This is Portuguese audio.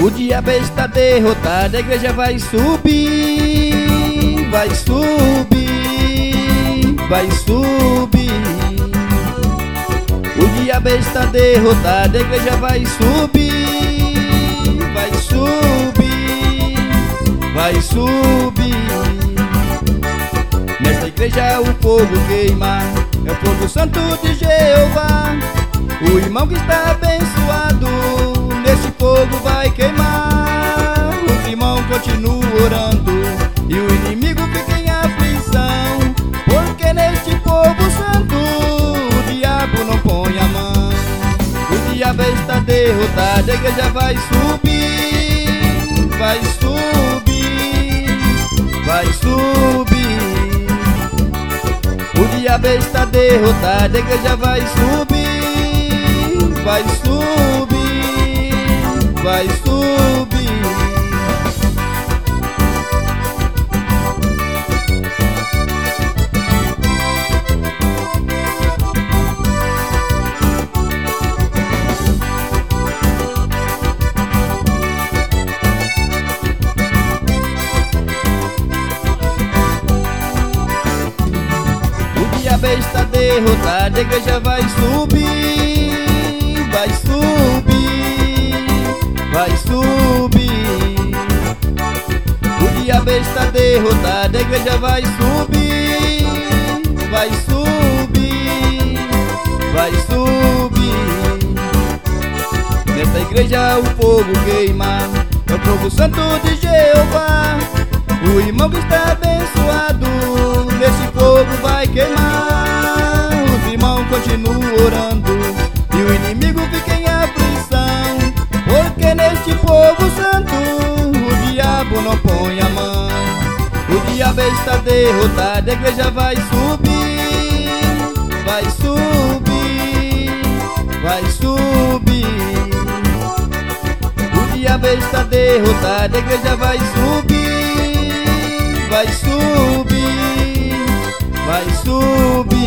O diabo está derrotado, a igreja vai subir, vai subir, vai subir. O diabo está derrotado, a igreja vai subir, vai subir, vai subir. Nesta igreja o fogo queima, é o fogo santo de Jeová. O irmão que está abençoado, nesse fogo vai queimar. Os irmãos continuam orando e o inimigo fica em aflição, porque neste povo santo o diabo não põe a mão. O diabo está derrotado, a igreja vai subir, vai subir, vai subir. O diabo está derrotado, a igreja vai subir, vai subir, vai subir. O diabo está derrotado, a igreja vai subir, vai subir, vai subir. O diabo está derrotado, a igreja vai subir, vai subir, vai subir. Nesta igreja o fogo queima, é o fogo santo de Jeová. O irmão que está abençoado, nesse fogo vai queimar. Os irmãos continuam orando e o inimigo fica em aflição, porque neste povo santo o diabo não põe a mão. O diabo está derrotado, a igreja vai subir, vai subir, vai subir. O diabo está derrotado, a igreja vai subir, vai subir, vai subir.